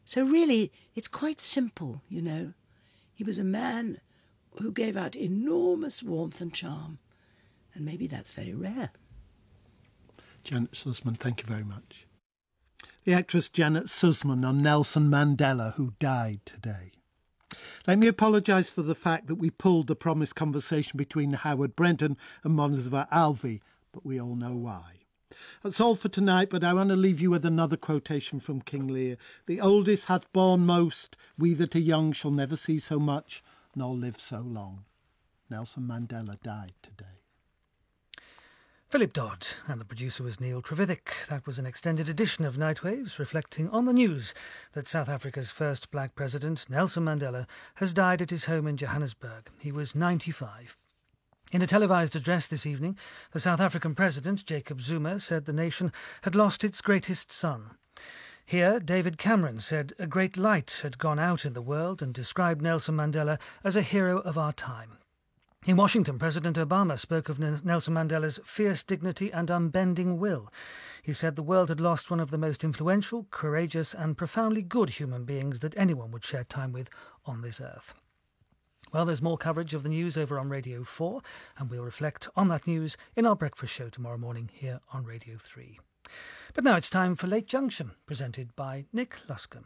So really, it's quite simple, you know. He was a man who gave out enormous warmth and charm, and maybe that's very rare. Janet Sussman, thank you very much. The actress Janet Sussman on Nelson Mandela, who died today. Let me apologise for the fact that we pulled the promised conversation between Howard Brenton and Monzva Alvi, but we all know why. That's all for tonight, but I want to leave you with another quotation from King Lear. The oldest hath borne most, we that are young shall never see so much, nor live so long. Nelson Mandela died today. Philip Dodd, and the producer was Neil Trevithick. That was an extended edition of Nightwaves, reflecting on the news that South Africa's first black president, Nelson Mandela, has died at his home in Johannesburg. He was 95. In a televised address this evening, the South African president, Jacob Zuma, said the nation had lost its greatest son. Here, David Cameron said a great light had gone out in the world and described Nelson Mandela as a hero of our time. In Washington, President Obama spoke of Nelson Mandela's fierce dignity and unbending will. He said the world had lost one of the most influential, courageous and profoundly good human beings that anyone would share time with on this earth. Well, there's more coverage of the news over on Radio 4, and we'll reflect on that news in our breakfast show tomorrow morning here on Radio 3. But now it's time for Late Junction, presented by Nick Luscombe.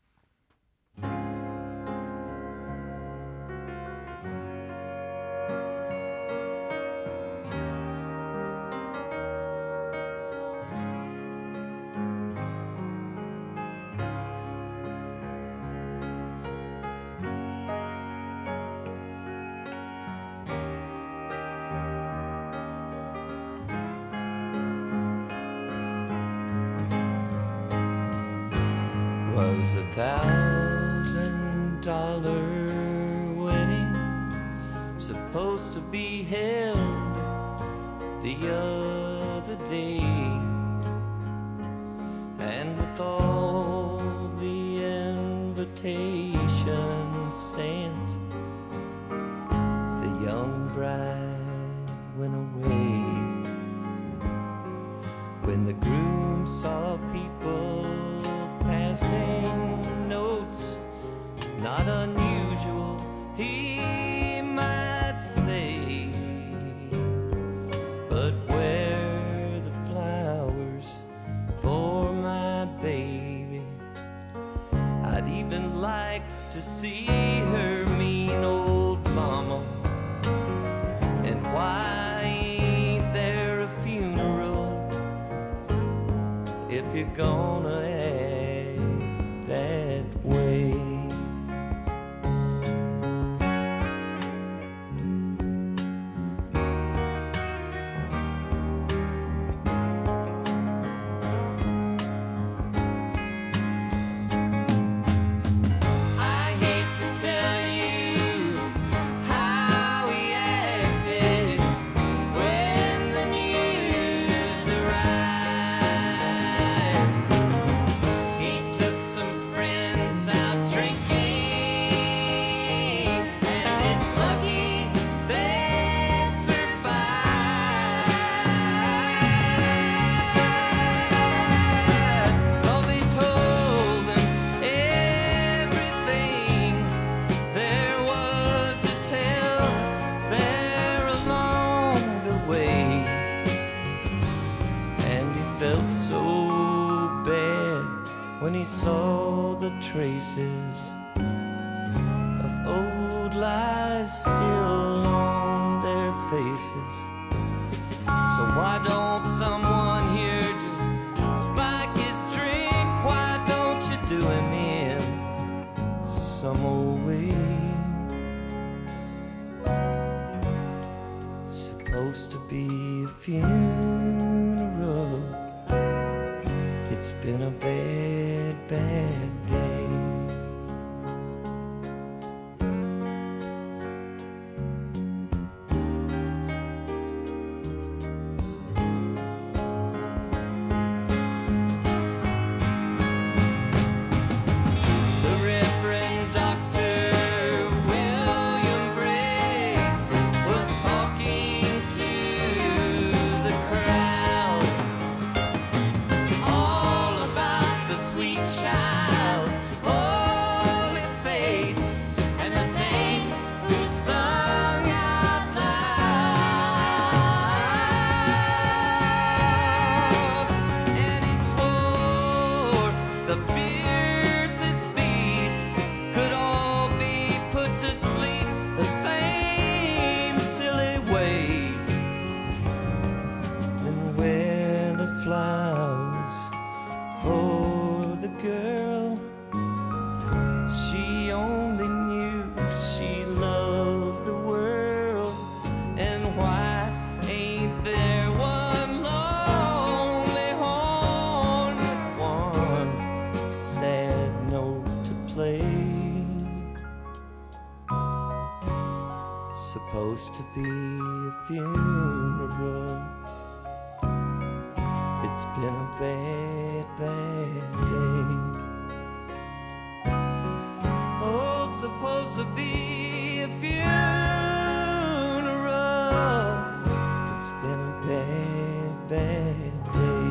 Was $1,000 wedding supposed to be held the other day? And with all the invitations sent, the young bride went away. When the groom saw people passing notes, not unusual, he might say, but where are the flowers for my baby? I'd even like to see her mean old mama. And why ain't there a funeral if you're gonna act that way? I hate to tell you how he acted when the news arrived. He took some friends out drinking, and it's lucky they survived. Oh, they told him everything there was to tell there along the way. And he felt so bad when he saw the traces of old lies still on their faces. So why don't someone here just spike his drink? Why don't you do him in some old way? Supposed to be a funeral. It's been a bad, bad day. supposed to be a funeral. It's been a bad, bad day. Oh, it's supposed to be a funeral. It's been a bad, bad day.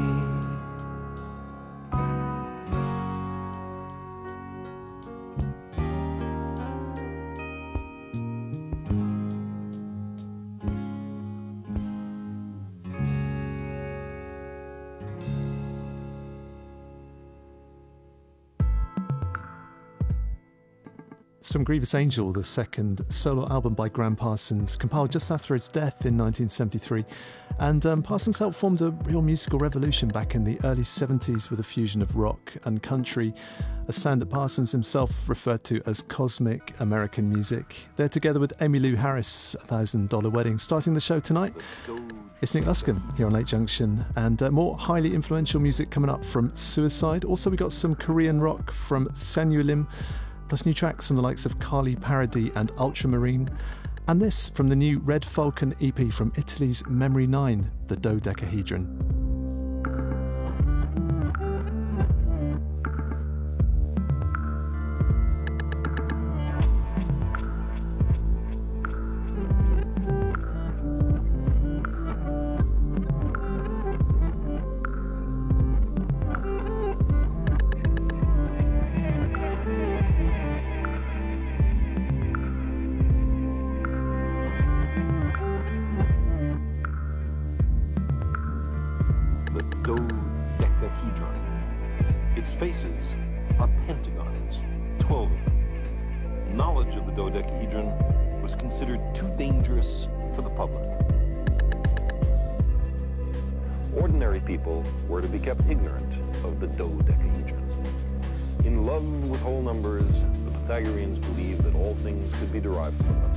From Grievous Angel, the second solo album by Gram Parsons, compiled just after his death in 1973. And Parsons helped form a real musical revolution back in the early 70s with a fusion of rock and country, a sound that Parsons himself referred to as cosmic American music. They're together with Emmylou Harris, $1,000 Wedding. Starting the show tonight, it's Nick Luscombe here on Late Junction, and more highly influential music coming up from Suicide. Also, we got some Korean rock from Sanyu Lim, plus new tracks from the likes of Carly Parody and Ultramarine, and this from the new Red Falcon EP from Italy's Memory 9, the Dodecahedron. Faces are pentagons, 12 of them. Knowledge of the dodecahedron was considered too dangerous for the public. Ordinary people were to be kept ignorant of the dodecahedron. In love with whole numbers, the Pythagoreans believed that all things could be derived from them.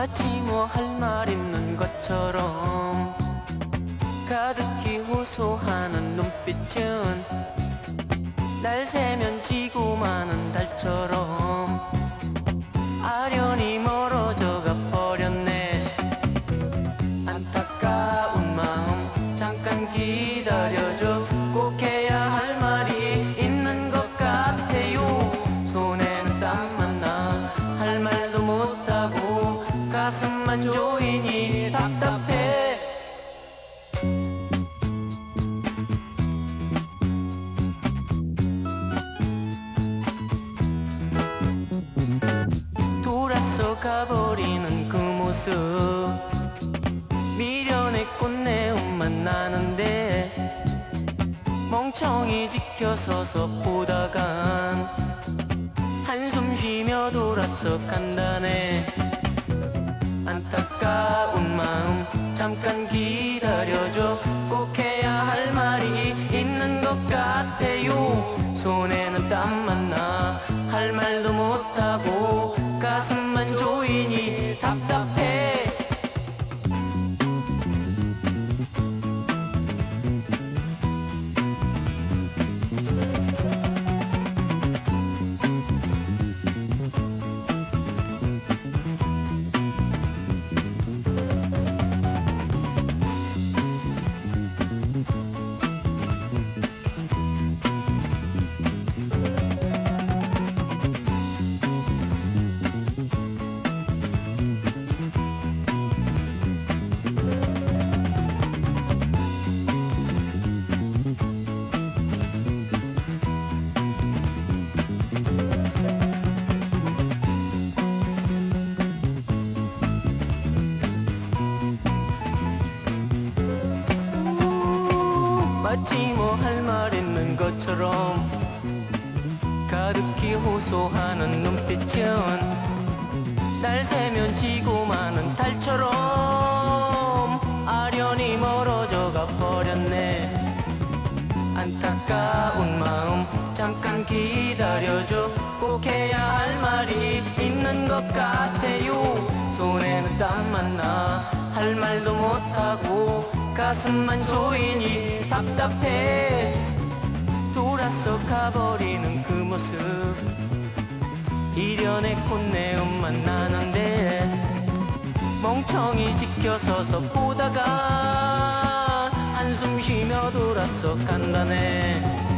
마치 뭐 할 말 있는 것처럼 가득히 호소하는 눈빛은 날 새면 지고 마는 달처럼 아련히 멀어져가 버렸네. 안타까운 마음 잠깐 기다려줘. 꼭 해야 할 말이 있는 것 같아요. 손에는 땀만 나 할 말도 못하고 가슴만 조이니 답답해. 돌아서 가버리는 그 모습 미련의 꽃내음만 나는데 멍청이 지켜서서 보다간 한숨 쉬며 돌아서 간다네. 안타까운 마음 잠깐 기다려줘. 꼭 해야 할 말이 있는 것 같아요. 손에는 땀만 나 할 말도 못하고 가슴만 조이니 답답해. 마치 뭐 할 말 있는 것처럼 가득히 호소하는 눈빛은 날 새면 지고 마는 달처럼 아련히 멀어져가 버렸네. 안타까운 마음 잠깐 기다려줘. 꼭 해야 할 말이 있는 것 같아요. 손에는 땀만 나 할 말도 못하고 가슴만 조이니 답답해. 돌아서 가버리는 그 모습 이련의 꽃내음만 나는데 멍청이 지켜서서 보다가 한숨 쉬며 돌아서 간다네.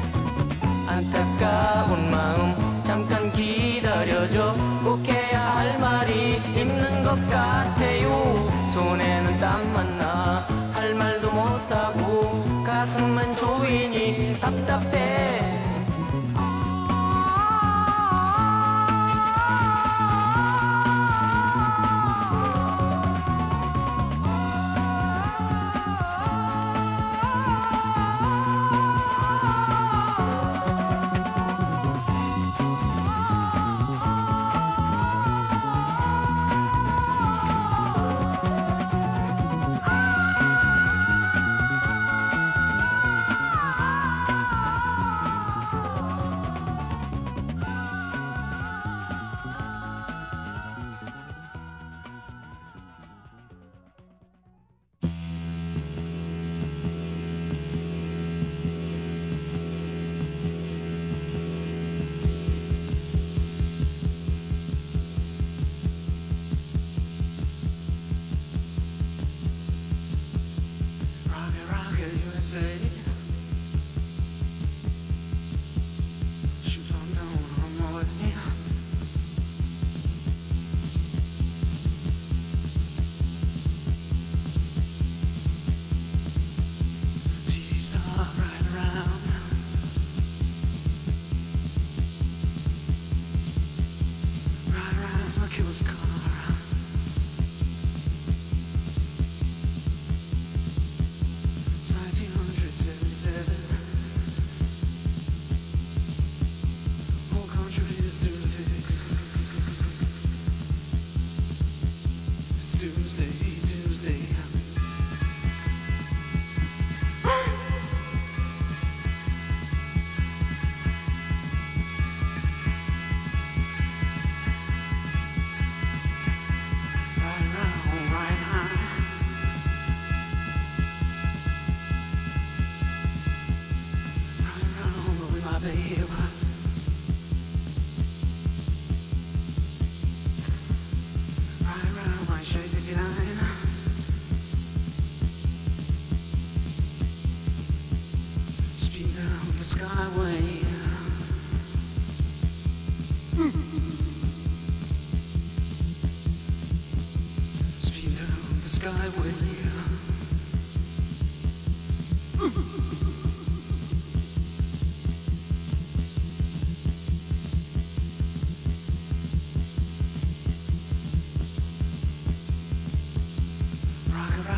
안타까운 마음 잠깐 기다려줘. 꼭 해야 할 말이 있는 것 같아요. 손에는 땀만 나 할 말도 못하고 가슴만 조이니 답답해.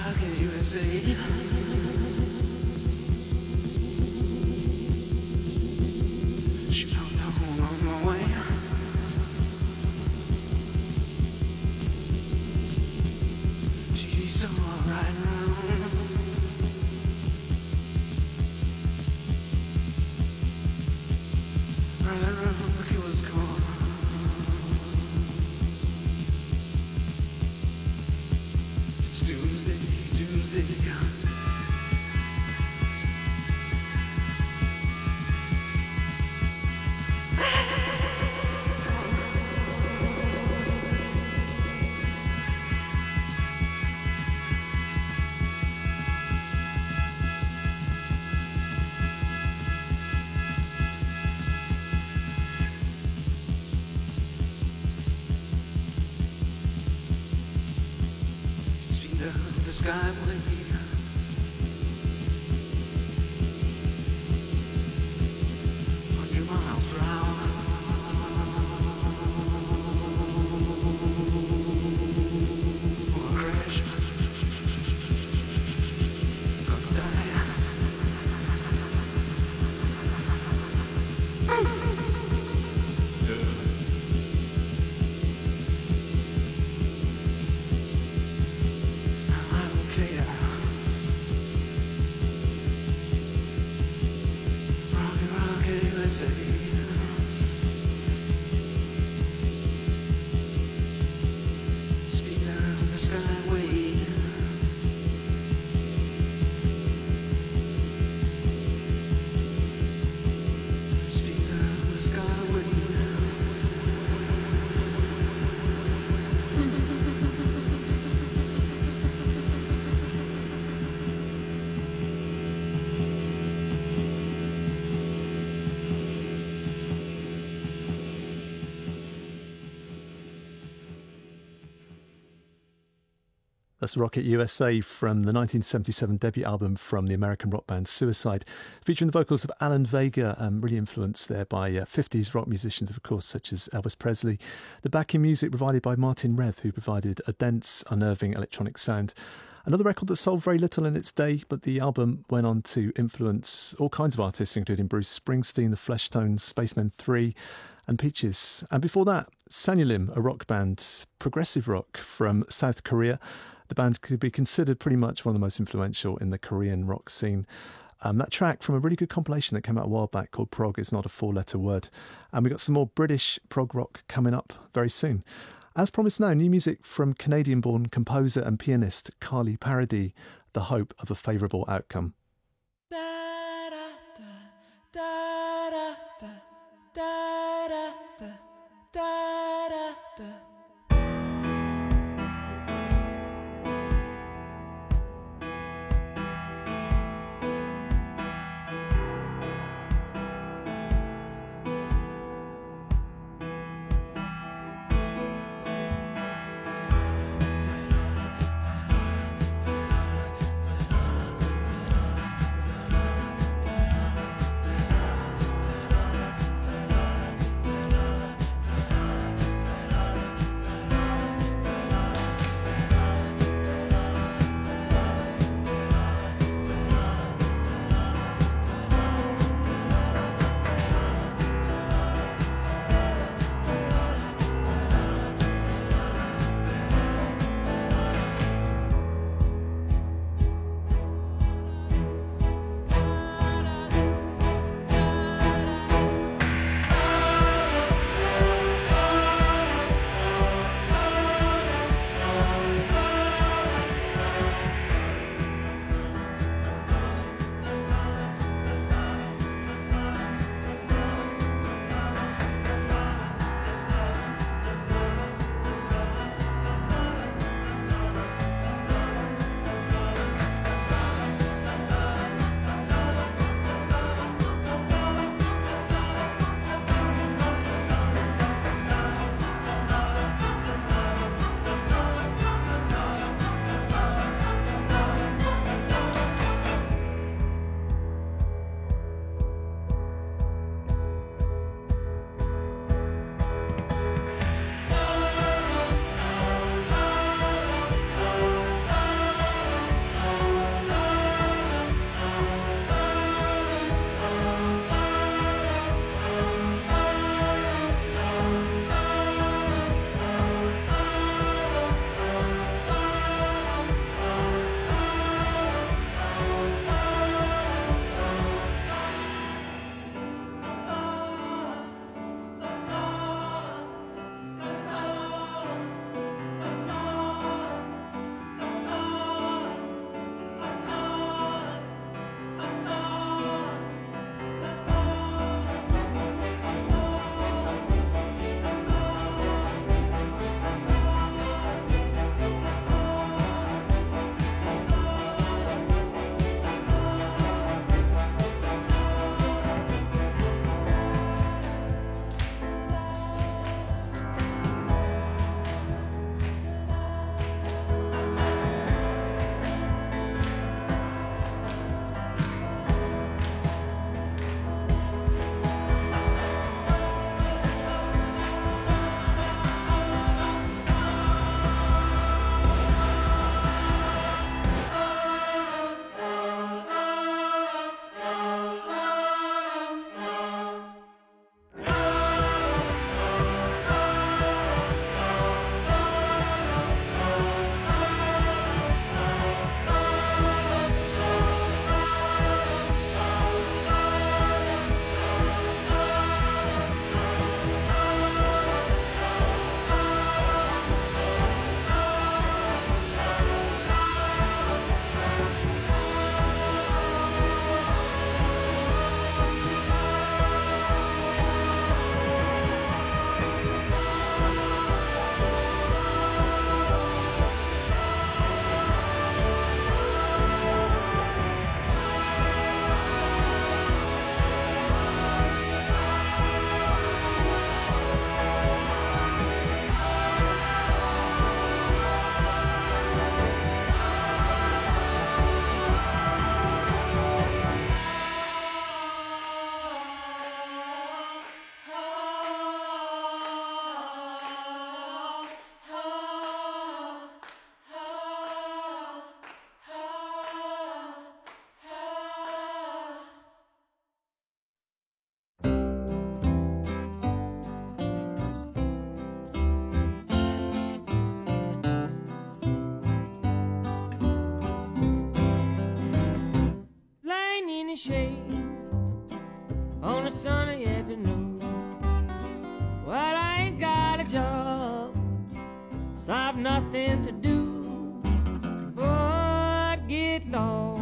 Rocket USA. She found out on my way. She's so right round. Right around the killer's corner. It's Doomsday. Speed of the skyway. 100 miles per hour. Or a crash. Gonna die. I don't care. Rocket USA. Speed down the skyway. Speed down the skyway. That's Rocket USA from the 1977 debut album from the American rock band Suicide, featuring the vocals of Alan Vega, really influenced there by 50s rock musicians, of course, such as Elvis Presley. The backing music provided by Martin Rev, who provided a dense, unnerving electronic sound. Another record that sold very little in its day, but the album went on to influence all kinds of artists, including Bruce Springsteen, the Fleshtones, Spacemen 3, and Peaches. And before that, Sanyalim, a rock band, progressive rock from South Korea. The band could be considered pretty much one of the most influential in the Korean rock scene. That track from a really good compilation that came out a while back called Prog is Not a Four-Letter Word. And we've got some more British prog rock coming up very soon. As promised now, new music from Canadian-born composer and pianist Carly Paradis, The Hope of a Favourable Outcome. a sunny afternoon. Well, I ain't got a job, so I've nothing to do but get lost.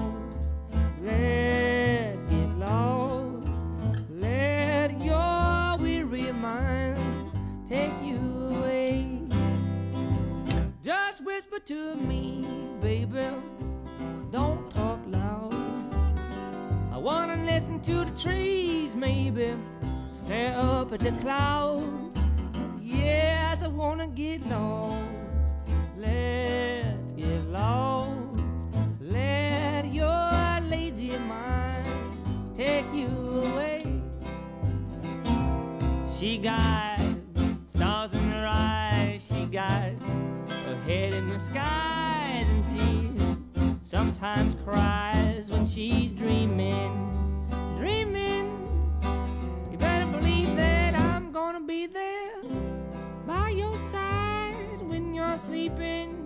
Let's get lost. Let your weary mind take you away. Just whisper to me, baby, don't talk loud. I wanna listen to the trees, maybe stare up at the clouds. Yes, I wanna get lost. Let's get lost. Let your lazy mind take you away. She got stars in her eyes, she got her head in the skies, and she sometimes cries when she's dreaming, dreaming. You better believe that I'm gonna be there by your side when you're sleeping.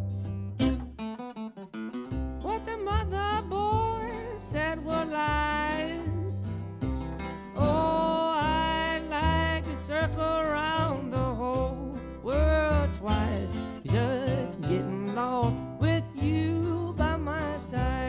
What the mother boy said were lies. Oh, I'd like to circle around the whole world twice, just getting lost with you by my side.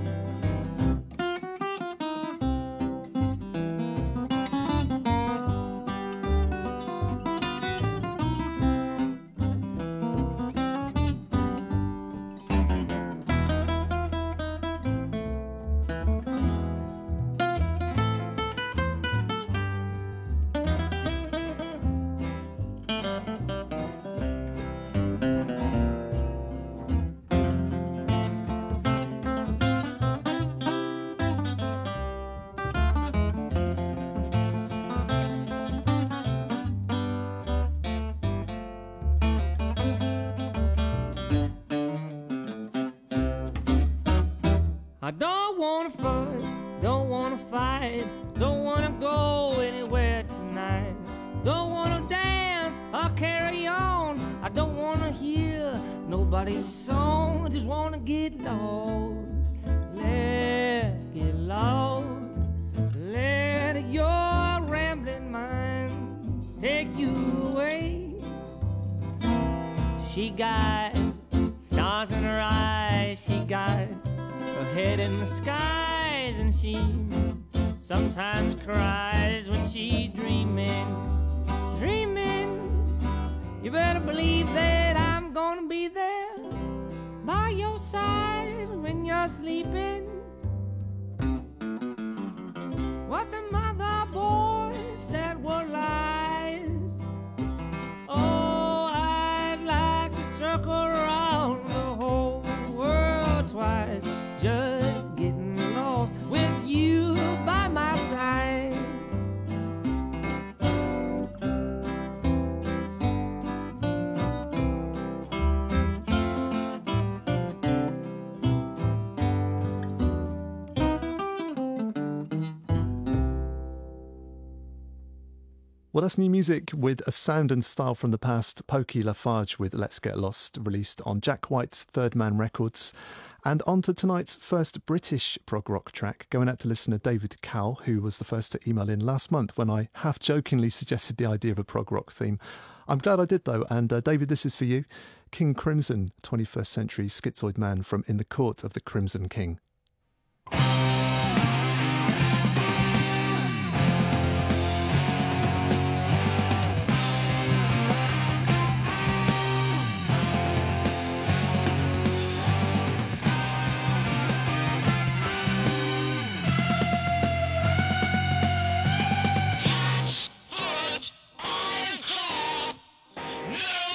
I don't wanna fuss, don't wanna fight, don't wanna go anywhere tonight. Don't wanna dance or carry on, I don't wanna hear nobody's song. I just wanna get lost. Let's get lost. Let your rambling mind take you away. She got stars in her eyes, she got her head in the skies, and she sometimes cries when she's dreaming, dreaming. You better believe that I'm gonna be there by your side when you're sleeping. What the mother boy said were lies. Oh, I'd like to circle around the whole world twice, just getting lost with you by my side. Well, that's new music with a sound and style from the past. Pokey Lafarge with Let's Get Lost, released on Jack White's Third Man Records. And on to tonight's first British prog rock track, going out to listener David Cowell, who was the first to email in last month when I half-jokingly suggested the idea of a prog rock theme. I'm glad I did, though, and David, this is for you. King Crimson, 21st century schizoid man from In the Court of the Crimson King.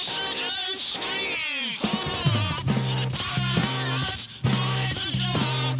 Scream!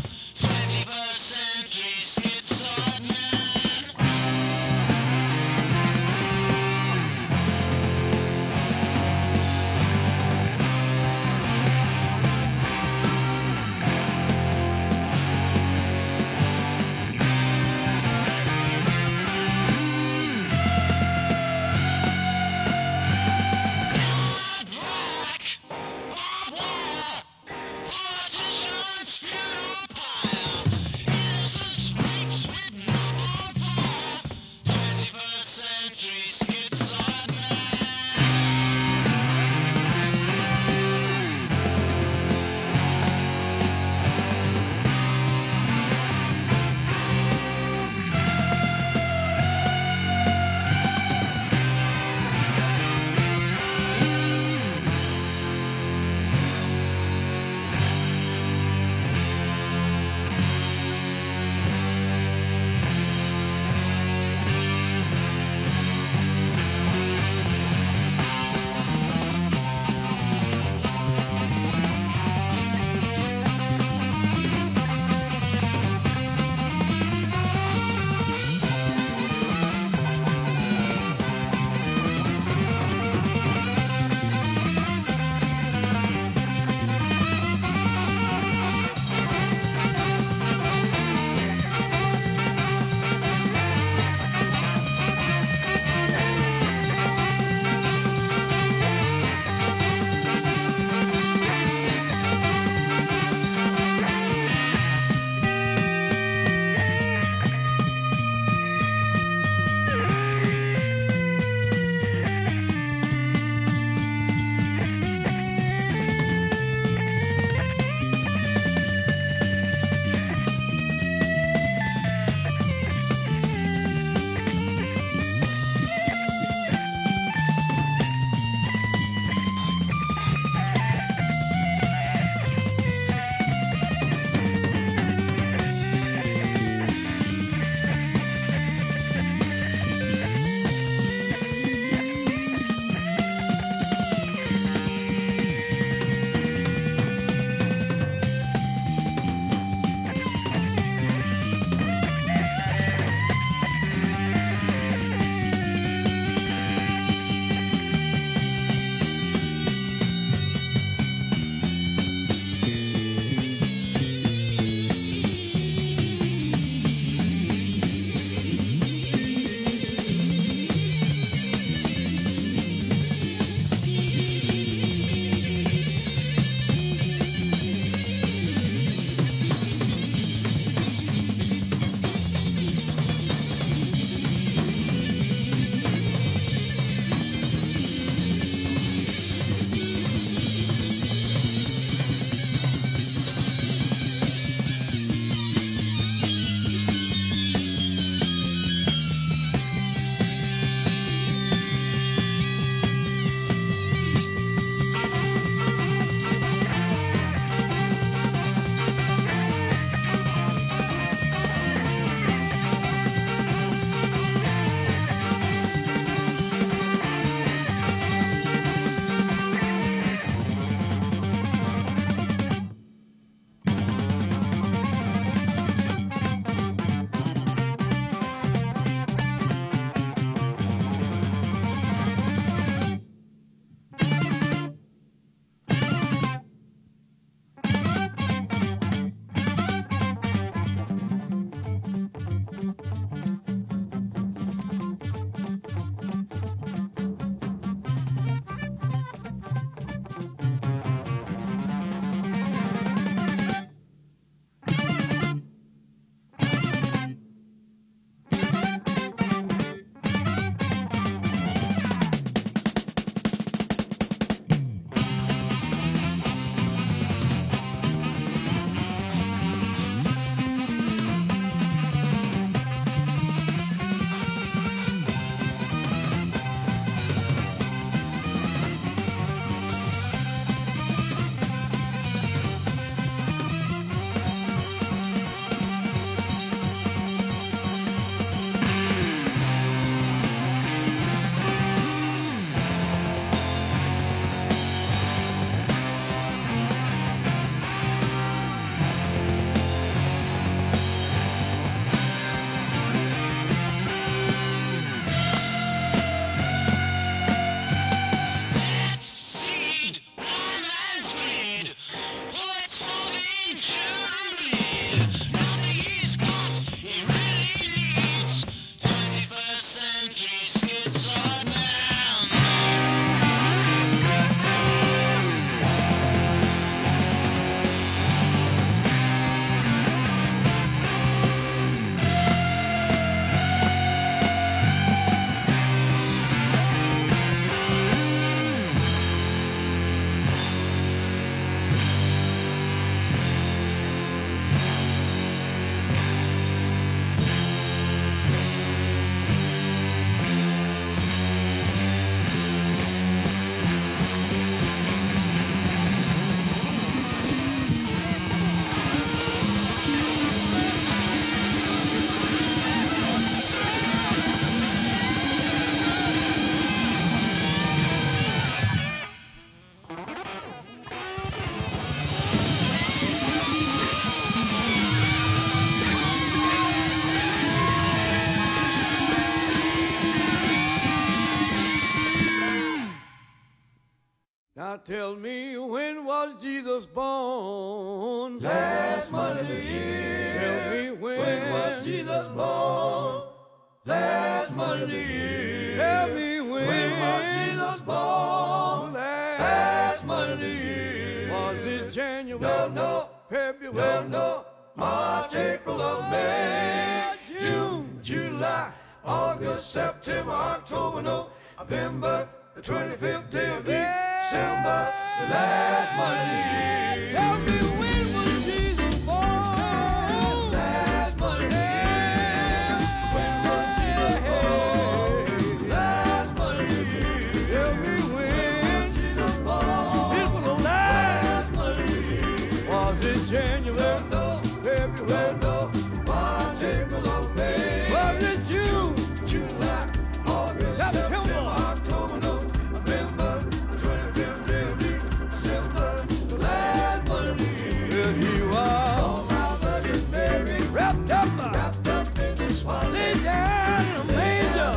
tell me, when was Jesus born? Last month of the year. Tell me When was Jesus born? Last month of the year. Tell me when was Jesus born? Last month of the year. Was it January? No. February? No. March, April, or May. June, July, August, September, October, November, the 25th day of December, the last month of the year. Tell me when was Jesus born? Last month of the year. When was Jesus born? Last month of the year. Tell me when Jesus born. People don't lie. Last month of the year. Was it January? No. February? March, April, or May. Was it June? July, August, September, October, November, the 25th day of December, the last month of the year. Here he was, All my luggage Mary, wrapped up in the swan, laid down in a manger.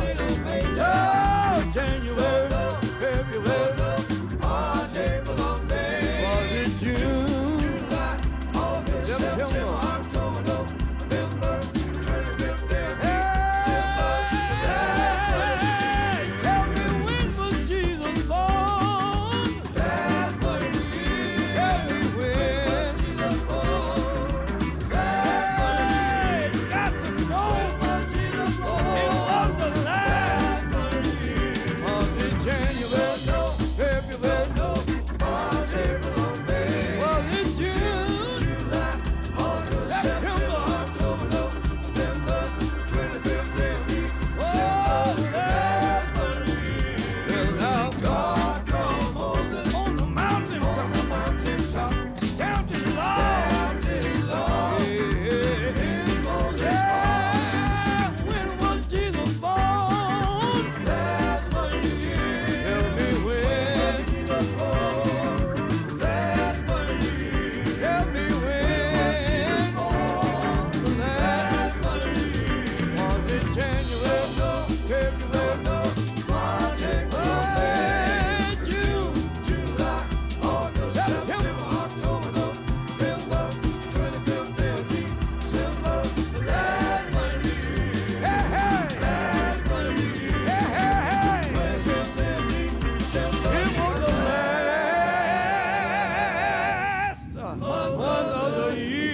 Oh, January, February, March, April, or May. was it June? July, August, September, October, November, 25th day of December, the last month of the year. Tell me when was Jesus born? Last month of the year. Tell me when. Jesus born. Last month of the year. Got to know When Jesus born. it was the last. Last month of the year. Was it January? February? March, April, or May. Was it June? July, August, September, October, November, 25th day of December, the last month of the year. Well, now God called Moses on the mountain on the mountaintop, stamped his law. stamped his law in Moses' heart. When was Jesus born? Last month of the year. Tell me when. Jesus born. Last month of the year. Tell me when. The last. Last month of the year. Was it January? February? March, April, May. June? July, August, September, October, November, 25th day of December, the last month of the year. Hey, hey. Last month of the year. Hey, hey, hey. 25th day of December, It was the last month of the year.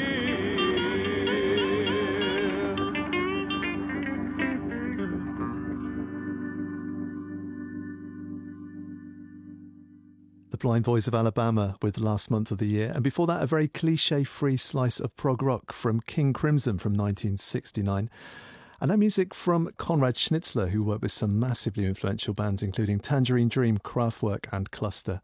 The Blind Boys of Alabama with Last Month of the Year. And before that, a very cliche-free slice of prog rock from King Crimson from 1969. And now music from Konrad Schnitzler, who worked with some massively influential bands, including Tangerine Dream, Kraftwerk and Cluster.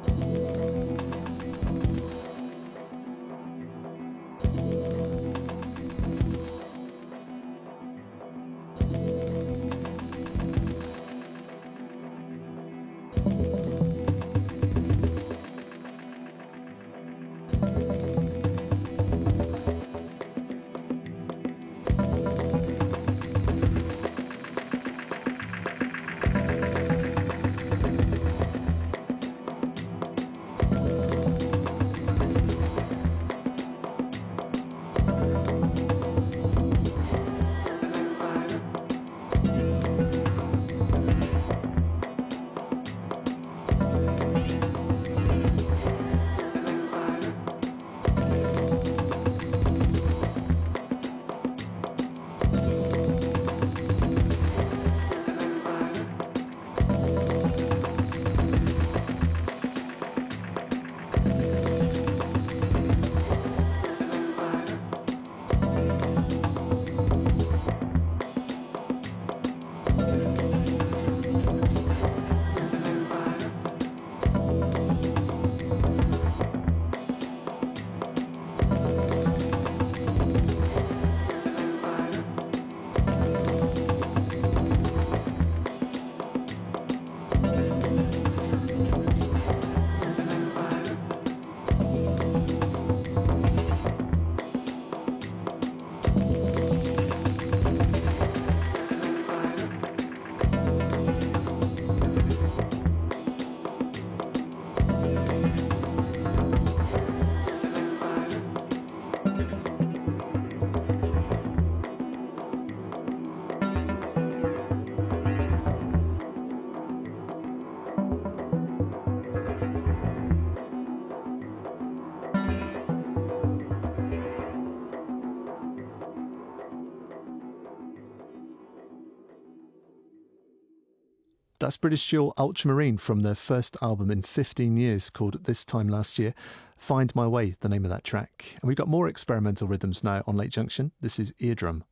That's British duo Ultramarine from their first album in 15 years called This Time Last Year. Find My Way, the name of that track. And we've got more experimental rhythms now on Late Junction. This is Eardrum.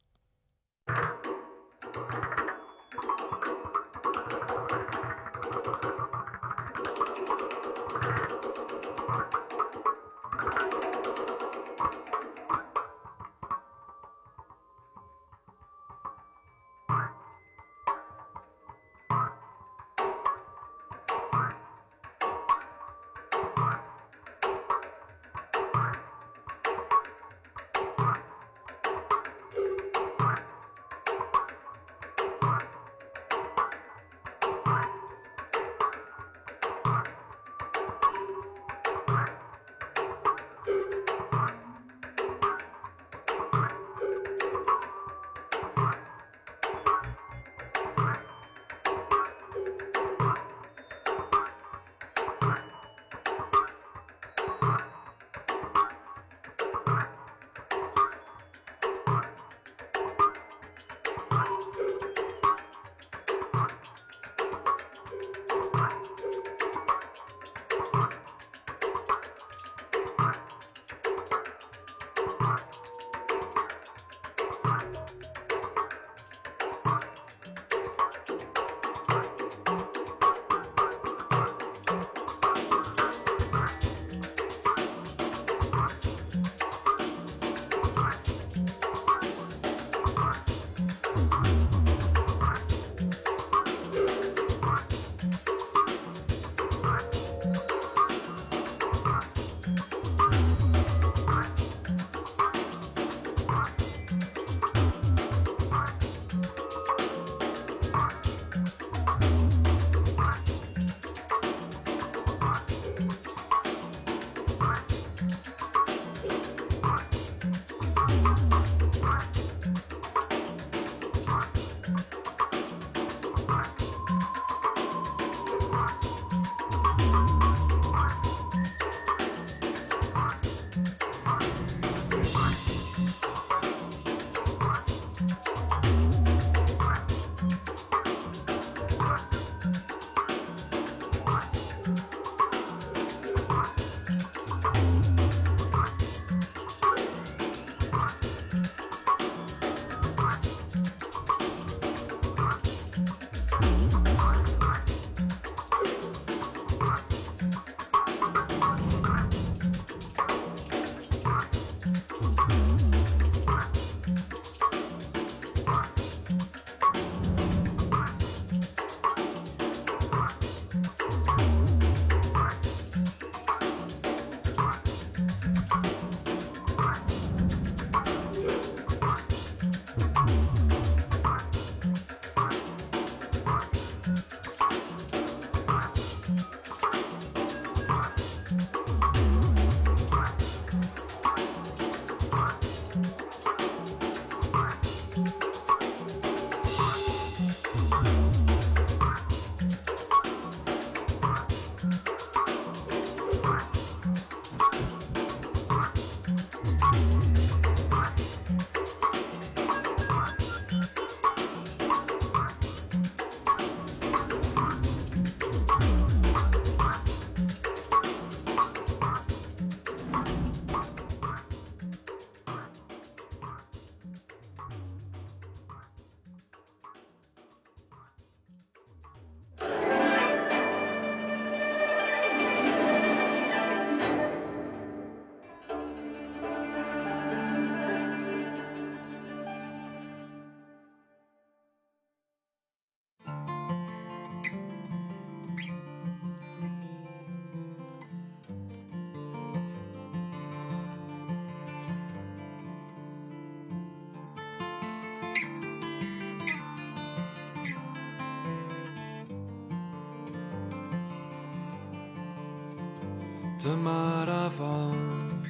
Dyma'r afon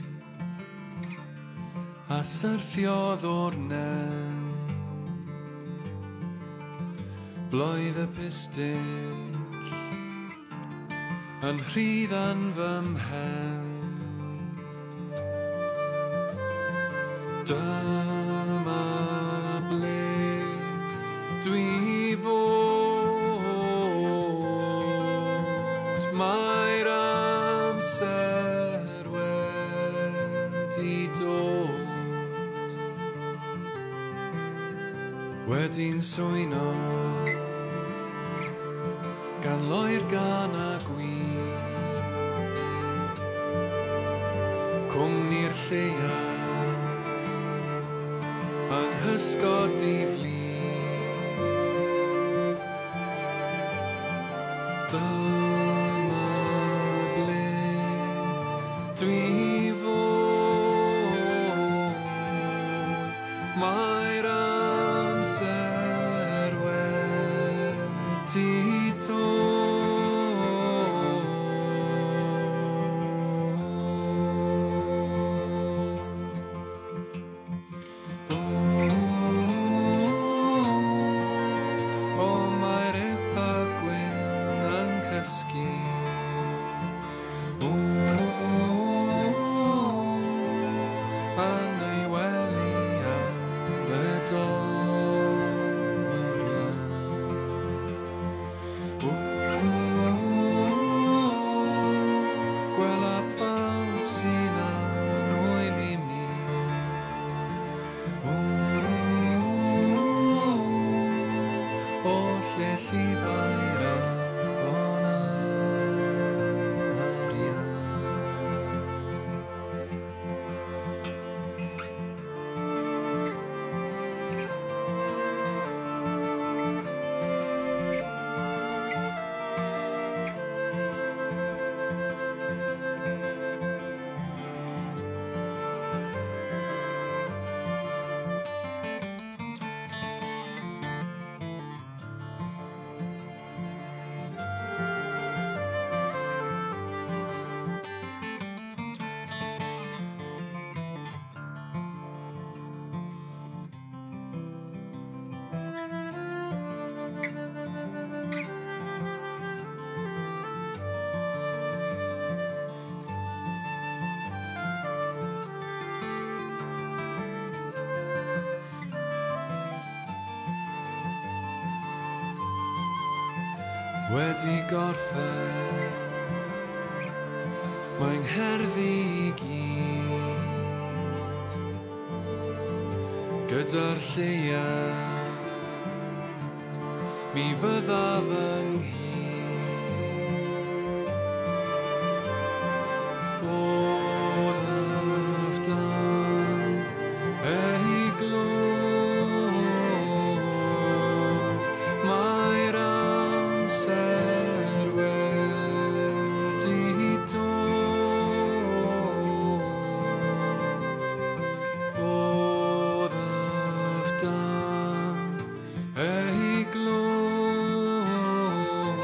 a syrthiodd o'r nen, blwydd y pistyll yn rhydd yn fy mhen. Dyma ble dwi fod, mae'r amser wedi dod, wedi'n swyno gan loer gan a gwyn, cwmni'r lleuad yng nghysgod i flin. Dyma ble dwi fod, mae'r amser wedi dod. Wedi gorffen, mae'n ngherddi I gyd, gyda'r lleuad mi fyddaf yng nghyd. Odd afdan ei glod, mae'r amser wedi dod. Odd afdan ei glod,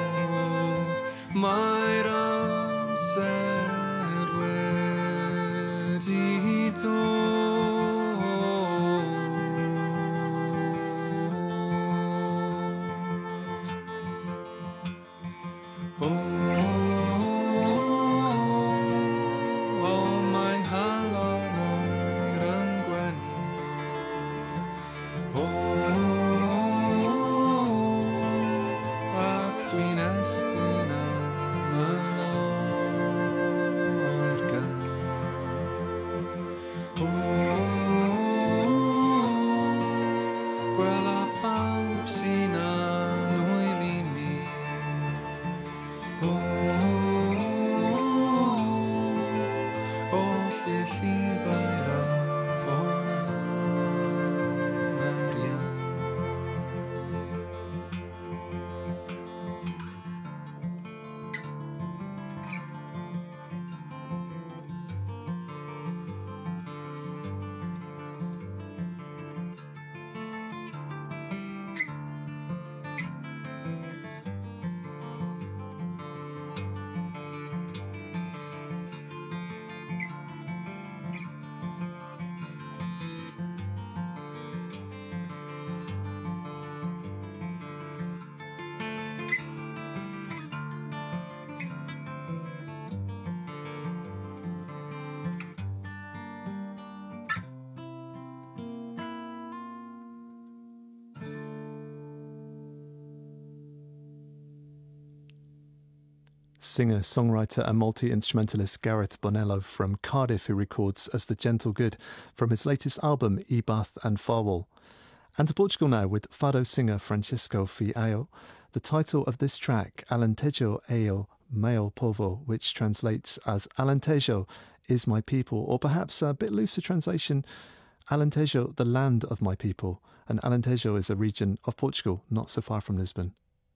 singer, songwriter and multi-instrumentalist Gareth Bonello from Cardiff, who records as The Gentle Good from his latest album, Ebath and Farwell. And to Portugal now with fado singer Francisco Fialho. The title of this track, Alentejo é o meu povo, which translates as Alentejo is my people, or perhaps a bit looser translation, Alentejo, the land of my people. And Alentejo is a region of Portugal, not so far from Lisbon.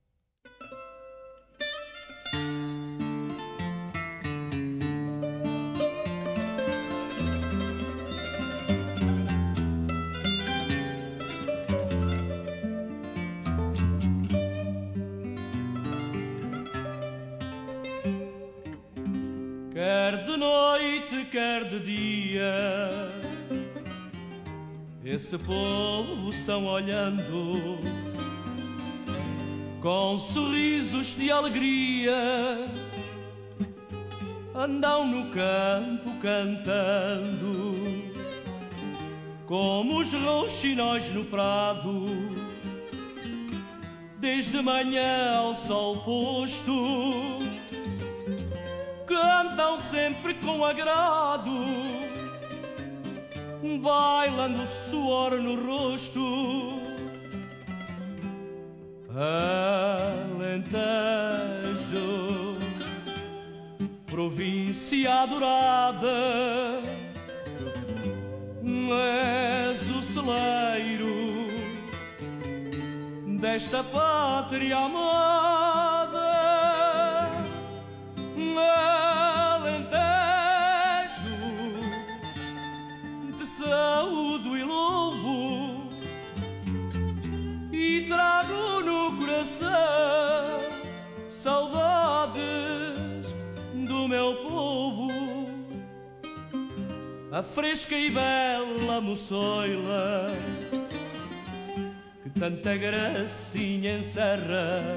Quer de noite, quer de dia, esse povo são olhando com sorrisos de alegria, andam no campo cantando como os rouxinóis no prado, desde manhã ao sol posto. Cantam sempre com agrado, bailando suor no rosto. Alentejo, província adorada, és o celeiro desta pátria amada. Alentejo, te saúdo e louvo e trago no coração saudades do meu povo. A fresca e bela moçoila que tanta gracinha encerra,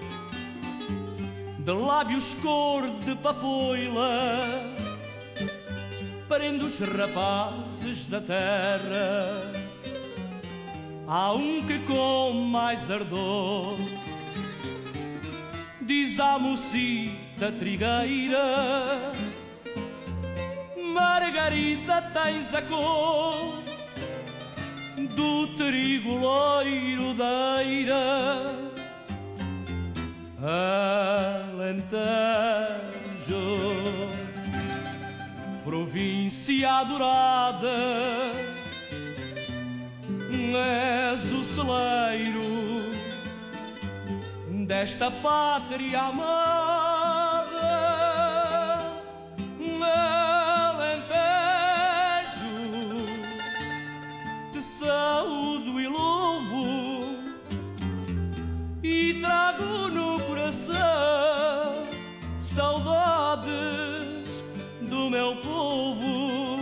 de lábios cor de papoila, prende os rapazes da terra. Há um que com mais ardor diz à mocita trigueira: Margarida, tens a cor do trigo loiro da eira. Alentejo, província adorada, és o celeiro desta pátria amada. Alentejo, te saúdo e louvo e trago no coração saudades do meu povo.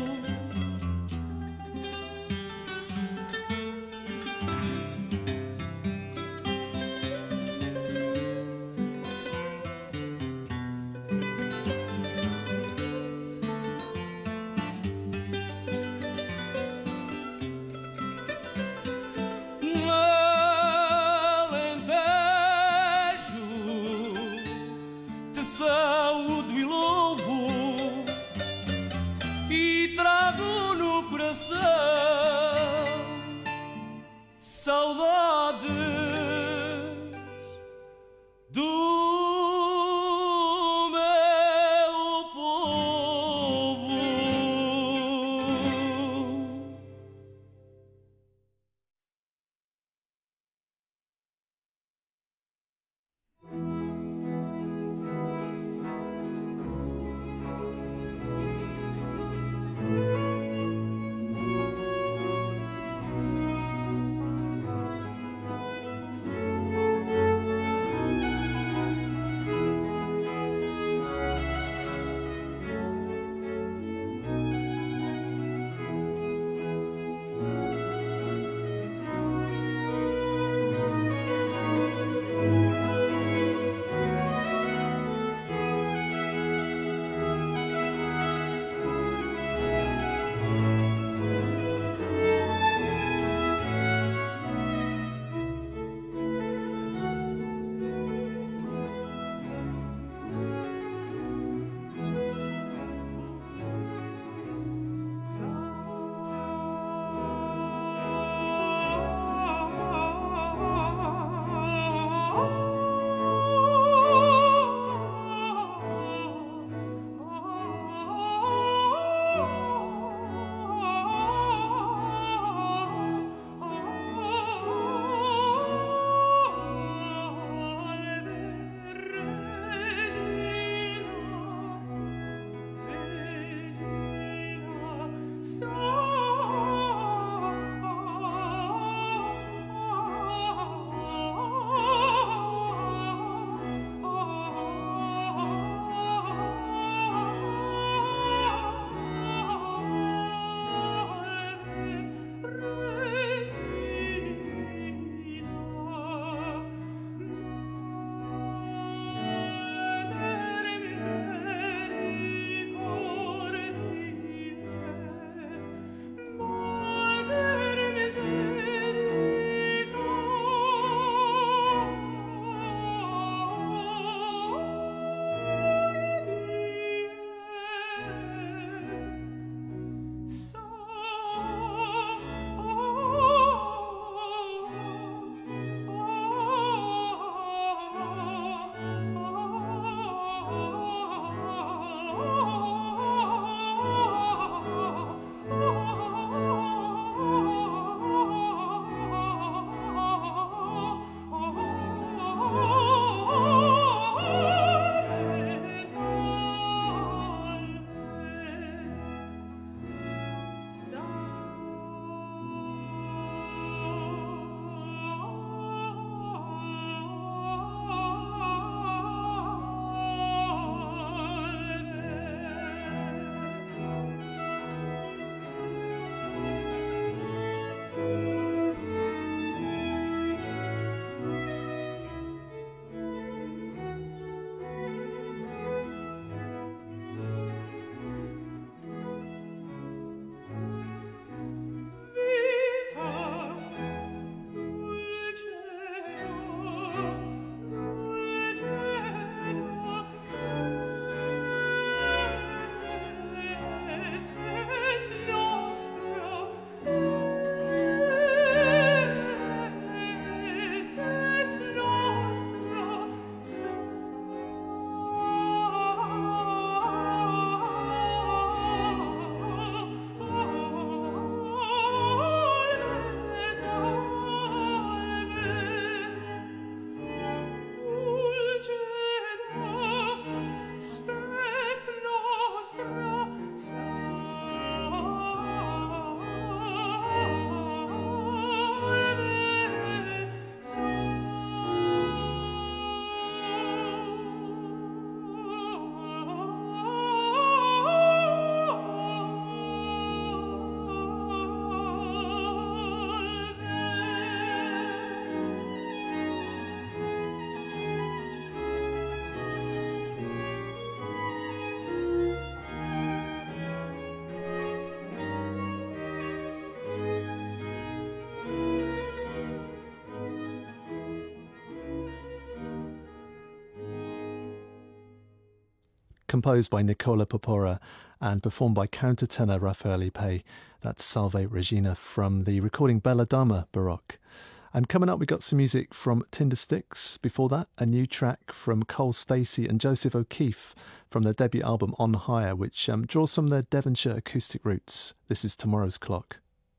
composed by Nicola Porpora and performed by countertenor Raffaele Pei. That's Salve Regina from the recording Bella Dama Baroque. And coming up, we got some music from Tindersticks. Before that, a new track from Cole Stacey and Joseph O'Keefe from their debut album On Hire, which draws from their Devonshire acoustic roots. This is Tomorrow's Clock.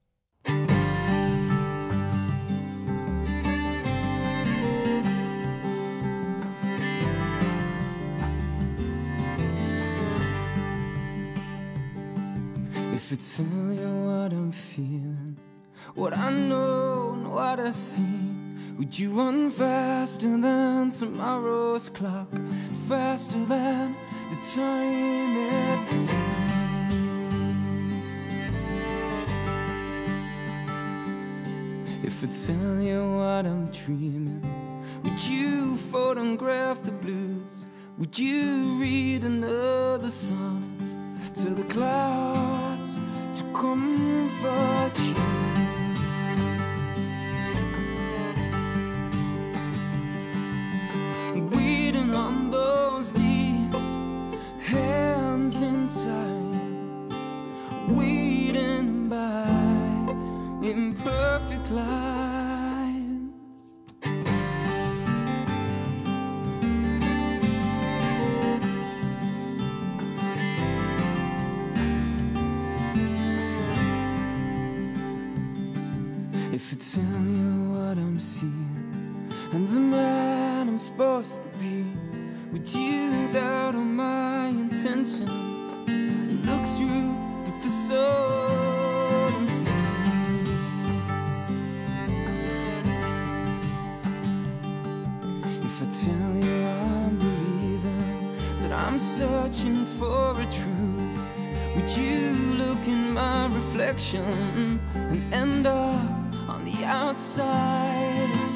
If I tell you what I'm feeling, what I know and what I see, would you run faster than tomorrow's clock, faster than the time it beats? If I tell you what I'm dreaming, would you photograph the blues? Would you read another sonnet to the clouds to comfort you? Waiting on those days, hands in time, waiting by imperfect lines. If I tell you what I'm seeing and the man I'm supposed to be, would you doubt all my intentions? Look through the facade and see. If I tell you I'm believing that I'm searching for a truth, would you look in my reflection and end up on the outside of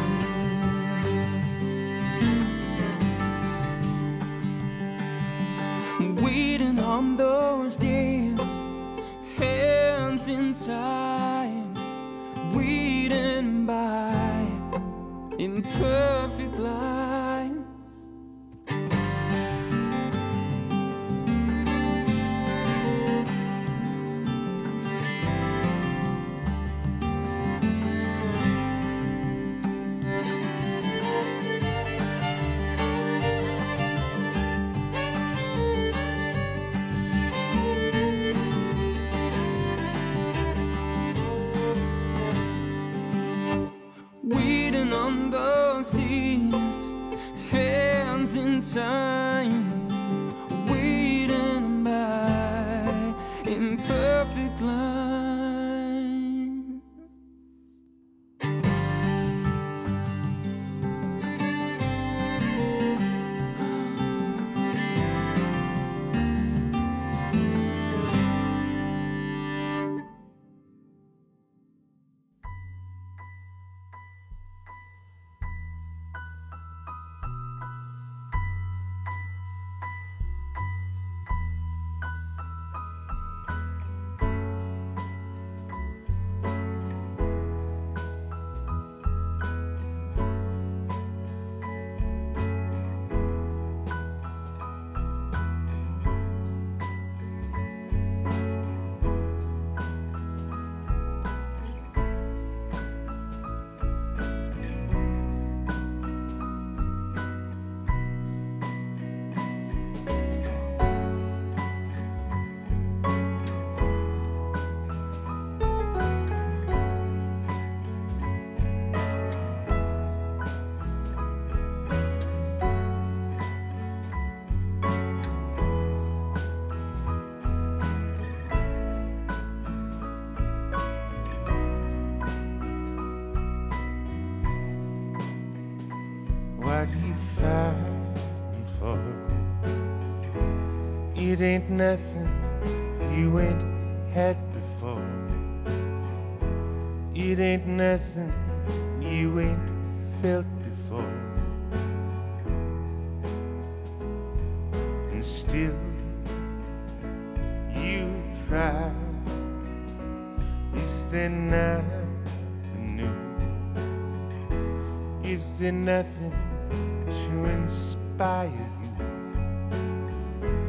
you? Waiting on those days, hands in time, waiting by imperfect lines. Waiting on those days, hands in time, waiting by imperfect lines. What you fighting for? It ain't nothing you ain't had before. It ain't nothing you ain't felt before. And still you try. Is there nothing new? Is there nothing to inspire you?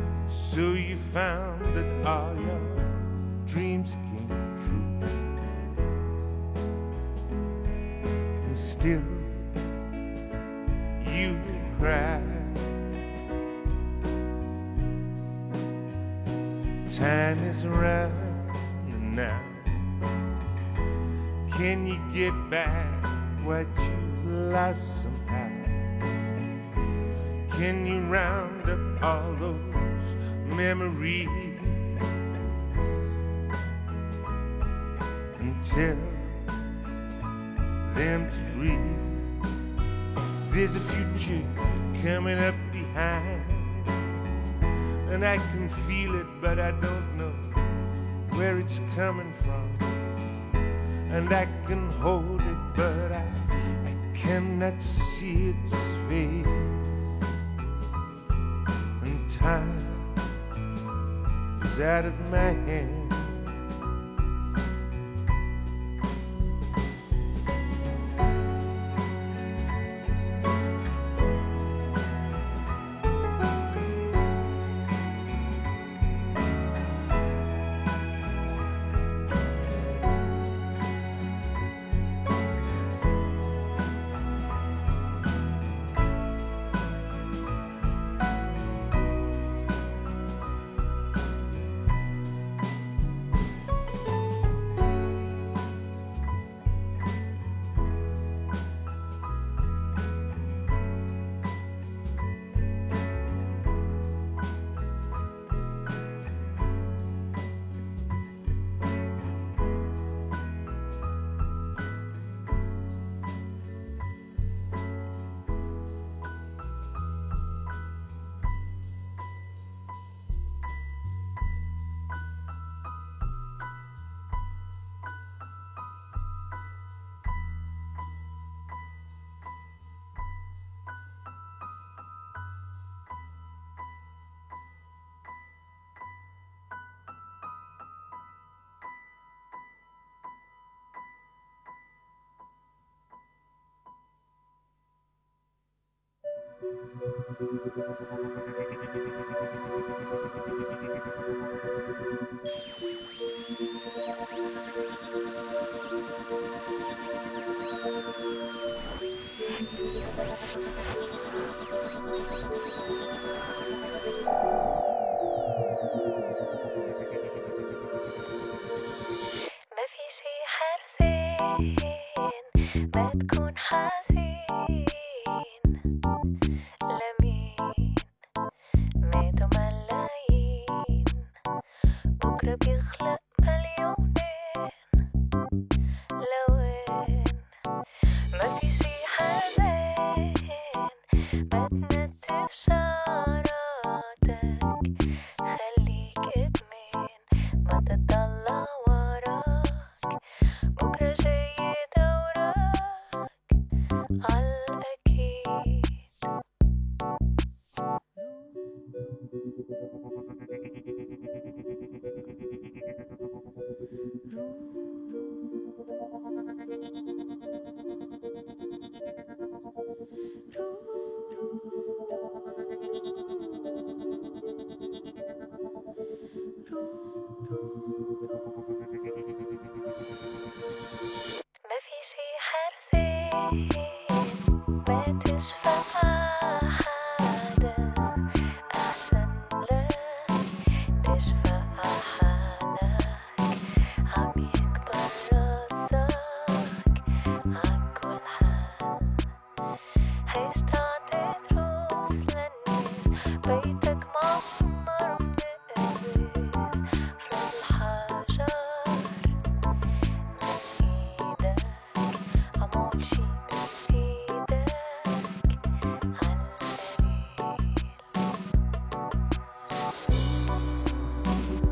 you found that all your dreams came true, and still you cry. Time is running now. Can you get back what you lost somehow? Can you round up all those memories and tell them to breathe? There's a future coming up behind, and I can feel it, but I don't know where it's coming from. And I can hold it, but I cannot see its face. And time is out of my hand. ما في شي حرزين ما تكون حزين لمين ماتوا ملايين بكرة بيخلق مليونين لوين ما في شي حزين ما تنتف شعراتك خليك ادمين ما تطلع وراك بكرة جاي دورك عالأكيد ما في شي حرزين ما تشفى حدا أحسن لك تشفى حالك عم يكبر راسك عكل حال هيش تعطي دروس للناس بيتك معمر من الإزاز في الحجر عمول شي بإيدك عالقليل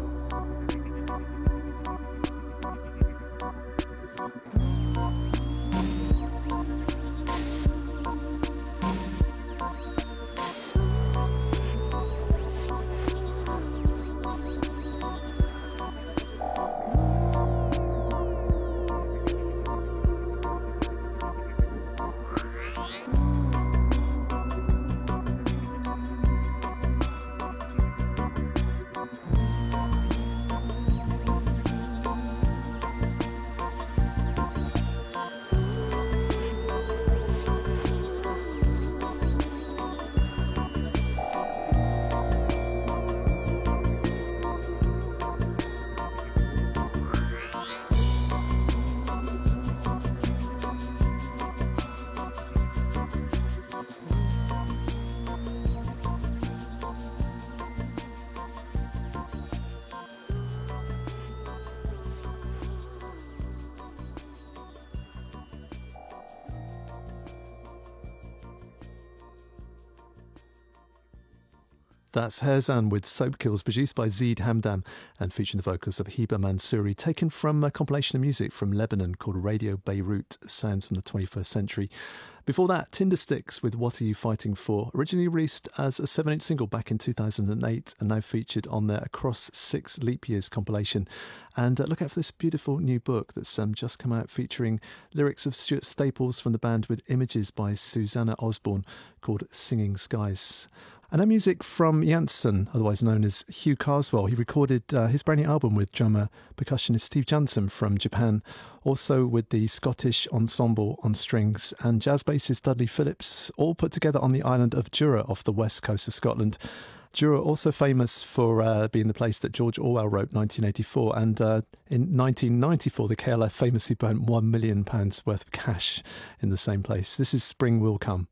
That's Herzan with Soap Kills, produced by Zeid Hamdam and featuring the vocals of Hiba Mansouri, taken from a compilation of music from Lebanon called Radio Beirut, Sounds from the 21st Century. Before that, Tindersticks with What Are You Fighting For, originally released as a 7-inch single back in 2008 and now featured on their Across 6 Leap Years compilation. And look out for this beautiful new book that's just come out featuring lyrics of Stuart Staples from the band with images by Susanna Osborne called Singing Skies. And our music from Janssen, otherwise known as Hugh Carswell. He recorded his brand new album with drummer percussionist Steve Jansen from Japan, also with the Scottish Ensemble on strings and jazz bassist Dudley Phillips, all put together on the island of Jura off the west coast of Scotland. Jura also famous for being the place that George Orwell wrote 1984, and in 1994 the KLF famously burnt £1 million worth of cash in the same place. This is Spring Will Come.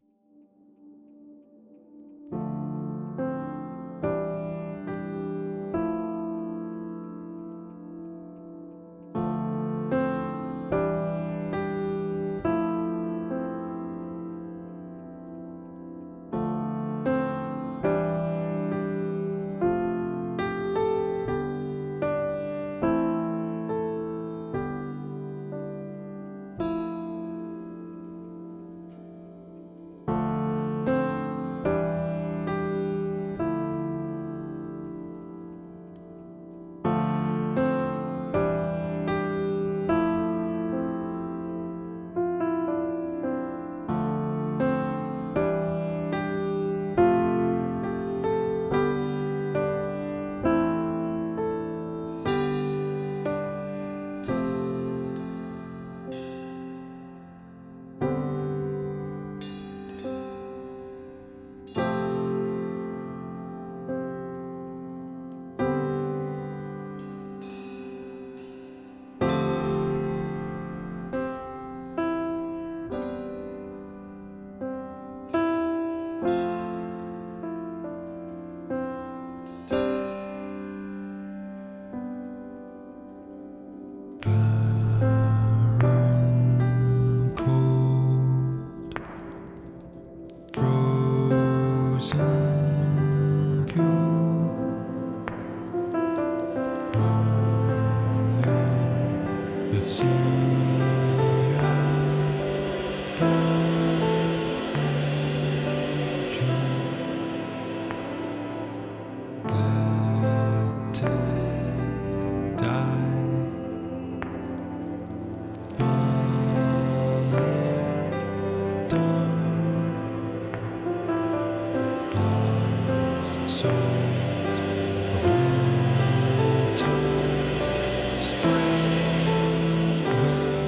Spring will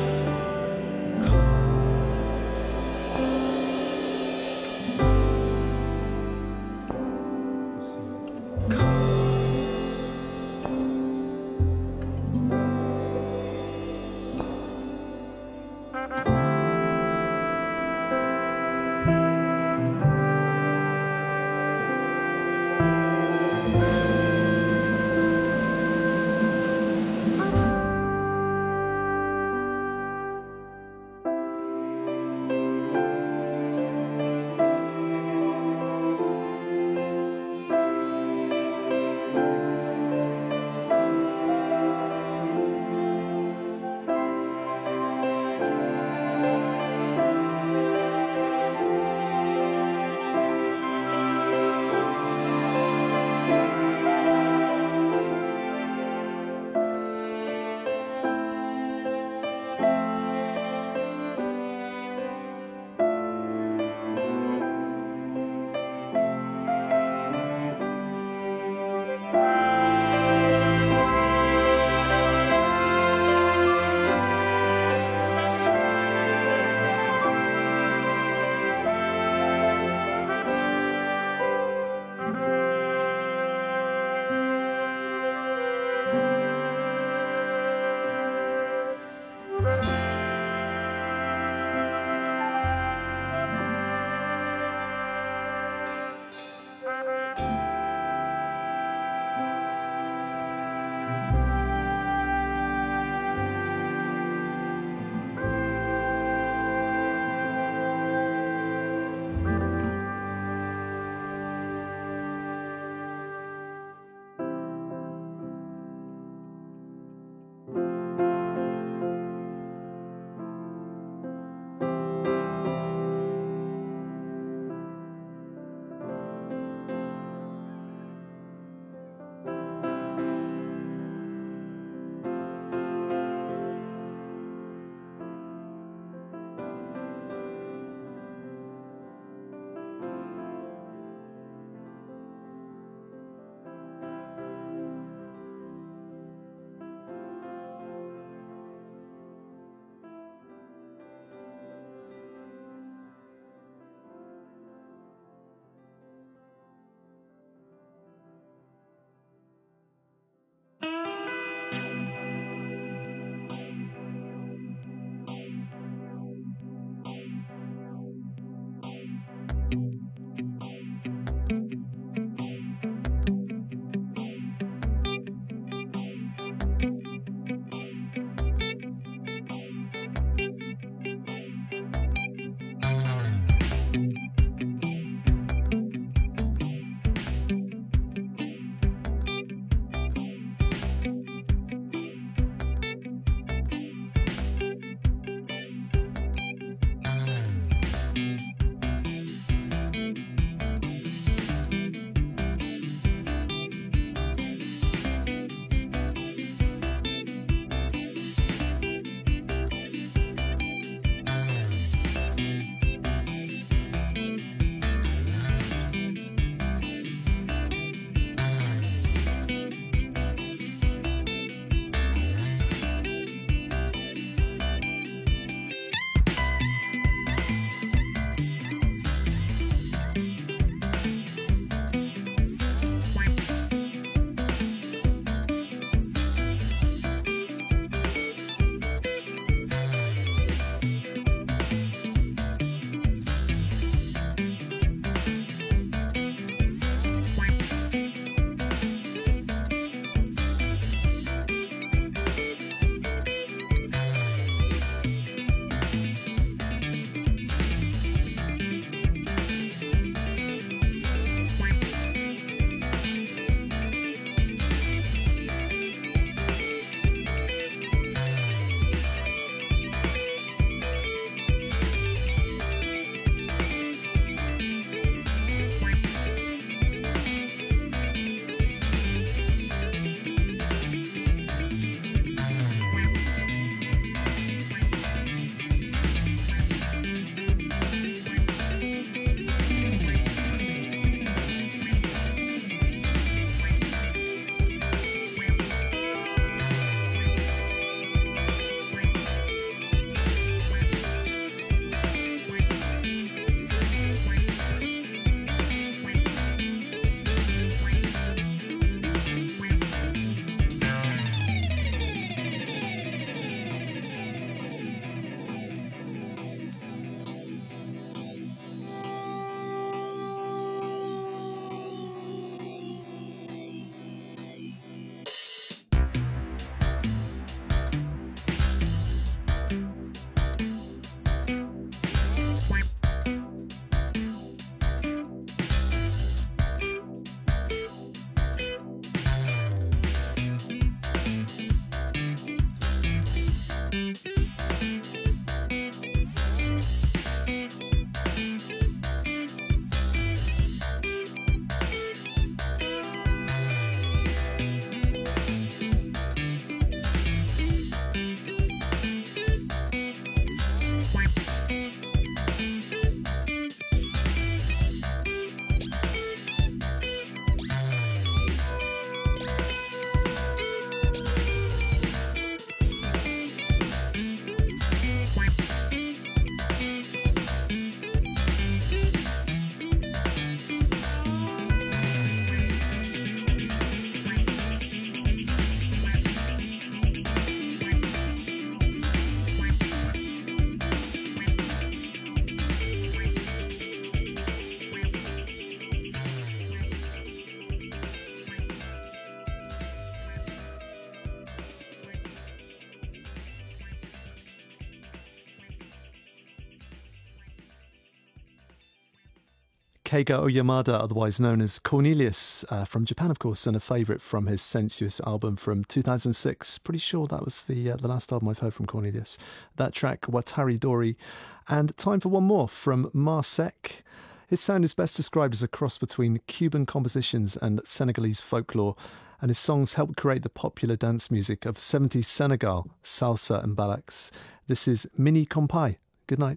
Keigo Yamada, otherwise known as Cornelius, from Japan, of course, and a favourite from his Sensuous album from 2006. Pretty sure that was the last album I've heard from Cornelius. That track, Watari Dori. And time for one more from Marsek. His sound is best described as a cross between Cuban compositions and Senegalese folklore, and his songs helped create the popular dance music of 70s Senegal, salsa and balax. This is Mini Kompai. Good night.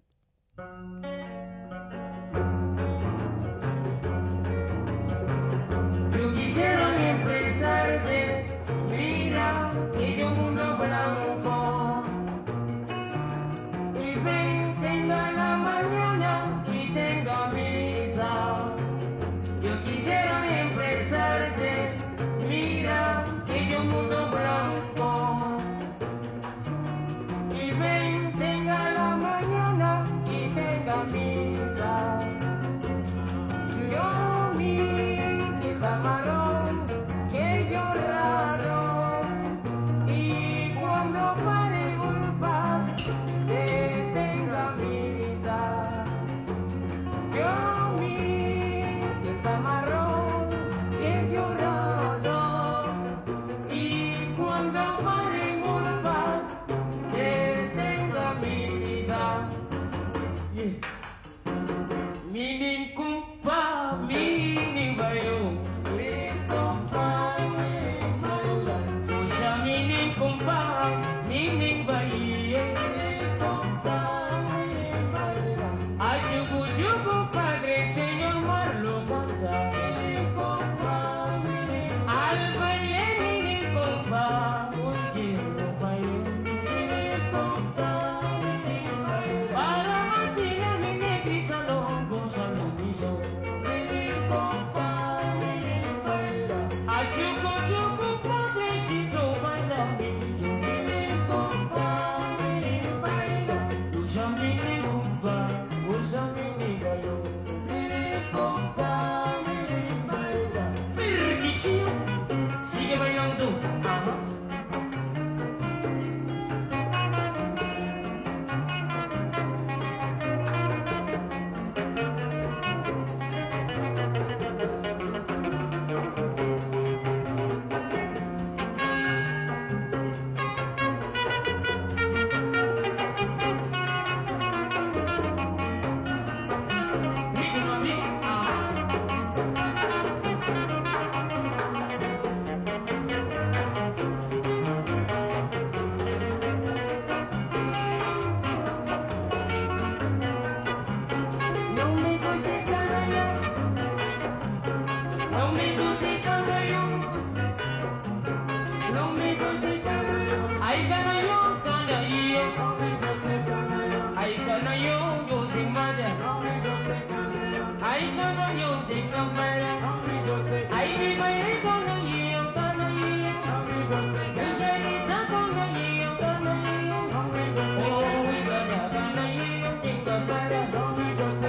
Yo quisiera expresarte, mira, que yo mundo blanco. Y ven, tenga la mañana y tenga misa. Yo quisiera expresarte, mira, que yo mundo blanco. Y ven, tenga la mañana y tenga misa. Yo mi camarón que lloraron y cuando pare un paz que tenga misa. Yo mi camarón que lloraron y cuando pare un paz que tenga misa. Mini kumpa, mini bayo. Mini kumpa, mini bayo. Usa mini kumpa, mini bayo. Mini kumpa, mini bayo. Ayugu padre señor Marlo canta. Mini kumpa, mini bayo. Al baile mini kumpa, un giro bayo. Mini kumpa, mini bayo. Para matina mi negrita longo saludizo. Mini kumpa, mini bayo. Ayugu padrecito baila millo. Mini kumpa, mini bayo. Usa mini kumpa, usa mini bayo. Mini kumpa, mini bayo. Perquisio, sigue bailando. Ajá. No me gusta canayo, no me gusta canayo, no me gusta canayo. Ay canayo, canayo, no me gusta canayo. Ay canayo, yo sin madre, no me gusta canayo. Ay canayo, tengo madre, no me gusta. Ay mi madre canayo, canayo, no me gusta. Mujerita canayo, canayo, no me gusta. Oh, canayo, tengo madre, no me gusta.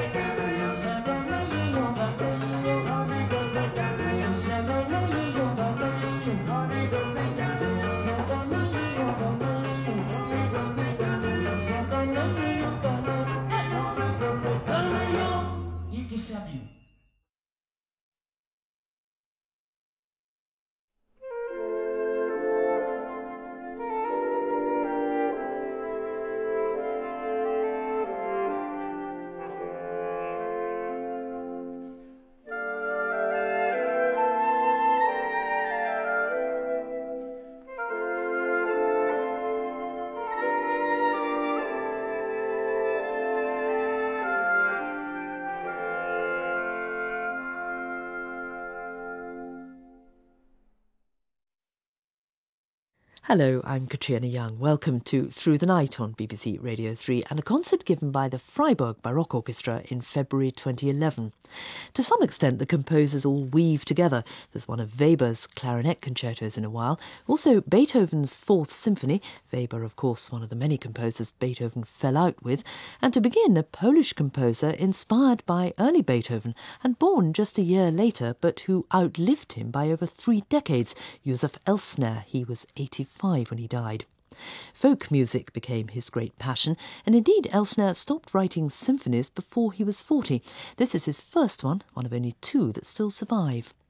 Hello, I'm Katrina Young. Welcome to Through the Night on BBC Radio 3 and a concert given by the Freiburg Baroque Orchestra in February 2011. To some extent, the composers all weave together. There's one of Weber's clarinet concertos in a while, also Beethoven's Fourth Symphony, Weber, of course, one of the many composers Beethoven fell out with, and to begin, a Polish composer inspired by early Beethoven and born just a year later, but who outlived him by over 3 decades, Józef Elsner. He was 85 when he died. Folk music became his great passion, and indeed Elsner stopped writing symphonies before he was 40. This is his first one of only two that still survive.